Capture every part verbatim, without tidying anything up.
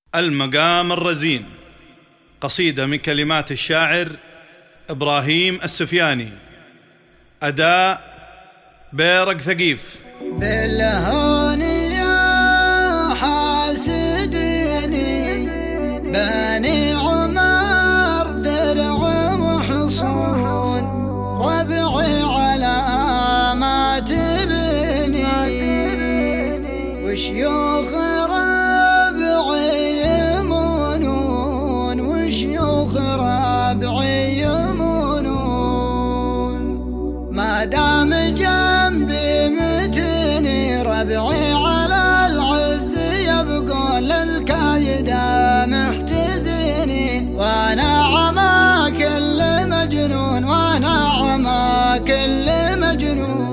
المقام الرزين، قصيدة من كلمات الشاعر إبراهيم السفياني، أداء بيرق ثقيف. بالهون يا حاسديني بني عمر درع وحصون، ربعي على ما تبني وشيوخ ربعي يمونون، وشيوخ ربعي يمونون، ما دام جنبي متني ربعي على العز يبقون للكايدة محتزيني، وانا عما كل مجنون، وانا عما كل مجنون.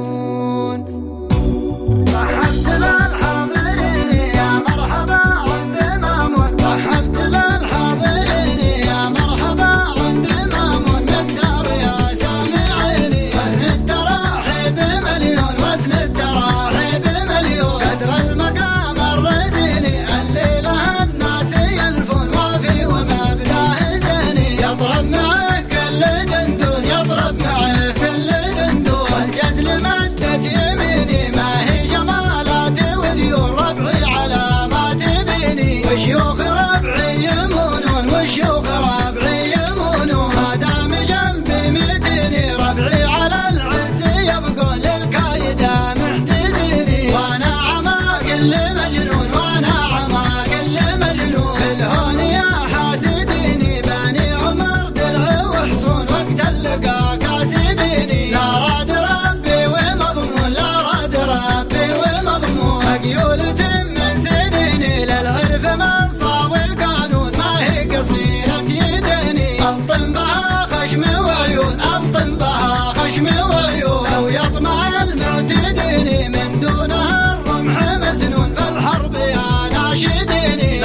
رحبت بالحاضرين يا مرحبا عند مامون، رحبت بالحاضرين يا مرحبا عند مامون، مقدار يا سامعيني وزن التراحيب مليون، وزن التراحيب مليون، قدر المقام الرزيني الليلة الناس يلفون، وافي ومبلاه زيني، يضرب معه كل دندون، يضرب معه كل دندون، والجزل مدت يميني ما هي جمالات وديون، ربعي على ما تبيني وشيوخ ربعي يمونون، وشيوخ ربعي يمونون، ما دام جنبي متيني ربعي على العز يبقون للكايدة محتزيني، وانا عما كل مجنون، وانا عما كل مجنون. الهون يا حاسديني بني عمر درع وحصون، وقت اللقا كاسبيني، لا راد ربي ومضمون، لا راد ربي ومضمون، مقيولة من سنيني للعرف من صاوي قانون، ما هي قصيرة يديني، ألطم بها خشم وعيون، ألطم بها خشم وعيون، لو يطمع المعتديني من دونها الرمح مسنون، في الحرب يا ناشديني